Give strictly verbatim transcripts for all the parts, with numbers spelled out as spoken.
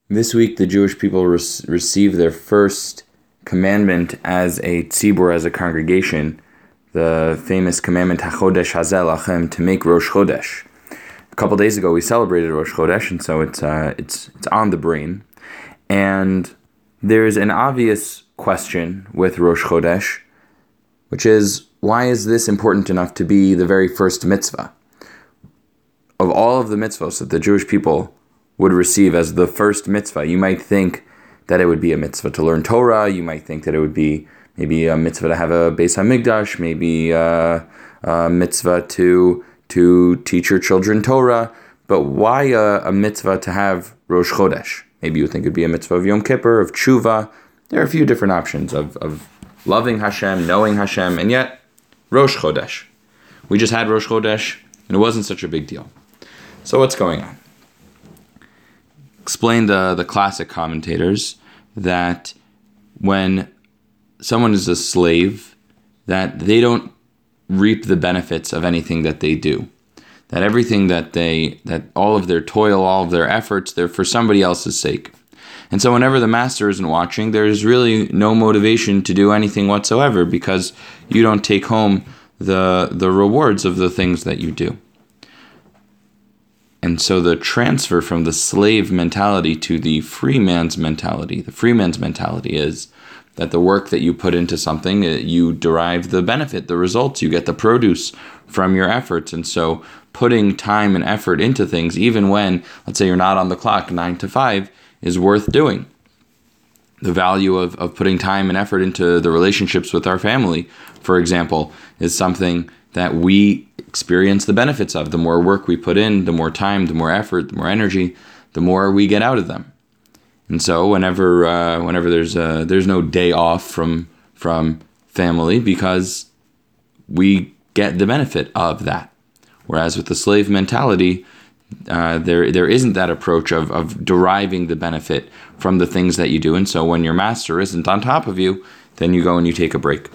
This week, the Jewish people re- receive their first commandment as a tzibur, as a congregation, the famous commandment HaChodesh Hazeh Lachem, to make Rosh Chodesh. A couple days ago, we celebrated Rosh Chodesh, and so it's uh, it's it's on the brain. And there's an obvious question with Rosh Chodesh, which is, why is this important enough to be the very first mitzvah? Of all of the mitzvahs that the Jewish people would receive as the first mitzvah, you might think that it would be a mitzvah to learn Torah, you might think that it would be maybe a mitzvah to have a Beis HaMikdash, maybe a, a mitzvah to to teach your children Torah, but why a, a mitzvah to have Rosh Chodesh? Maybe you would think it would be a mitzvah of Yom Kippur, of Tshuva. There are a few different options of, of loving Hashem, knowing Hashem, and yet Rosh Chodesh. We just had Rosh Chodesh, and it wasn't such a big deal. So what's going on? Explain the, the classic commentators that when someone is a slave, that they don't reap the benefits of anything that they do. That everything that they, that all of their toil, all of their efforts, they're for somebody else's sake. And so whenever the master isn't watching, there's really no motivation to do anything whatsoever because you don't take home the the rewards of the things that you do. And so the transfer from the slave mentality to the free man's mentality, the free man's mentality is that the work that you put into something, you derive the benefit, the results, you get the produce from your efforts. And so putting time and effort into things, even when, let's say you're not on the clock, nine to five, is worth doing. The value of, of putting time and effort into the relationships with our family, for example, is something that we experience the benefits of. The more work we put in, the more time, the more effort, the more energy, the more we get out of them. And so whenever uh, whenever there's uh, there's no day off from from family because we get the benefit of that. Whereas with the slave mentality, uh, there there isn't that approach of of deriving the benefit from the things that you do. And so when your master isn't on top of you, then you go and you take a break.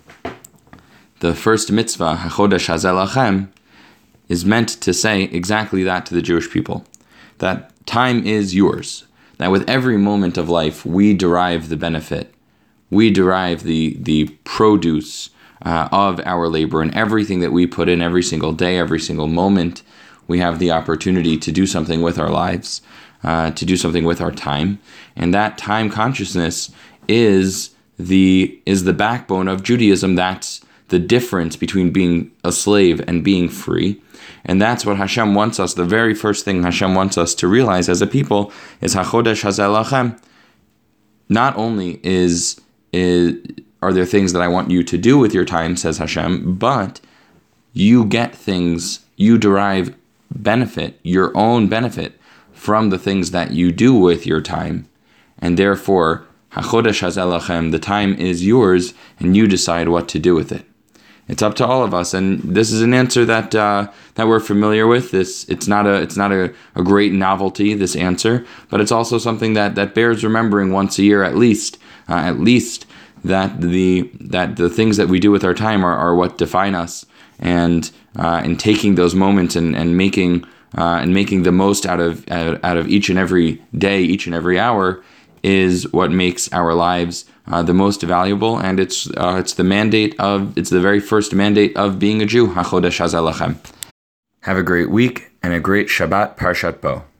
The first mitzvah, HaChodesh Hazeh Lachem, is meant to say exactly that to the Jewish people. That time is yours. That with every moment of life, we derive the benefit. We derive the, the produce uh, of our labor, and everything that we put in every single day, every single moment, we have the opportunity to do something with our lives, uh, to do something with our time. And that time consciousness is the is the backbone of Judaism. That's the difference between being a slave and being free. And that's what Hashem wants us, the very first thing Hashem wants us to realize as a people is HaChodesh Hazeh Lachem. Not only is, is are there things that I want you to do with your time, says Hashem, but you get things, you derive benefit, your own benefit from the things that you do with your time. And therefore, HaChodesh Hazeh Lachem, the time is yours, and you decide what to do with it. It's up to all of us, and this is an answer that uh, that we're familiar with. This it's not a it's not a, a great novelty, this answer, but it's also something that, that bears remembering once a year at least. Uh, at least that the that the things that we do with our time are, are what define us, and uh, in taking those moments and and making uh, and making the most out of out of each and every day, each and every hour, is what makes our lives uh, the most valuable, and it's uh, it's the mandate of it's the very first mandate of being a Jew. HaChodesh Hazeh Lachem. Have a great week and a great Shabbat Parshat Bo.